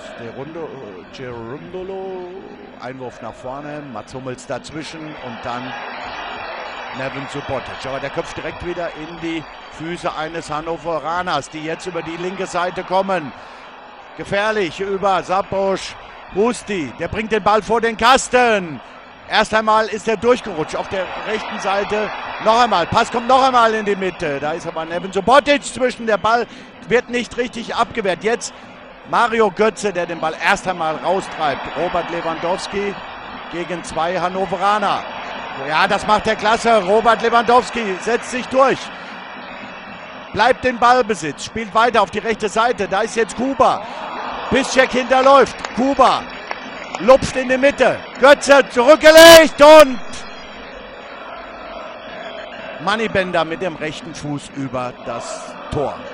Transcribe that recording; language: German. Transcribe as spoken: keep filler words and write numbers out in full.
Gerundolo, Einwurf nach vorne, Mats Hummels dazwischen und dann Neven Subotic. Aber der köpft direkt wieder in die Füße eines Hannoveraners, die jetzt über die linke Seite kommen. Gefährlich über Sabosch. Husti, der bringt den Ball vor den Kasten. Erst einmal ist er durchgerutscht auf der rechten Seite. Noch einmal, Pass kommt noch einmal in die Mitte. Da ist aber Neven Subotic zwischen. Der Ball wird nicht richtig abgewehrt. Jetzt Mario Götze, der den Ball erst einmal raustreibt. Robert Lewandowski gegen zwei Hannoveraner. Ja, das macht er klasse. Robert Lewandowski setzt sich durch. Bleibt den Ballbesitz. Spielt weiter auf die rechte Seite. Da ist jetzt Kuba. Piszczek hinterläuft. Kuba lupft in die Mitte. Götze zurückgelegt und Manni Bender mit dem rechten Fuß über das Tor.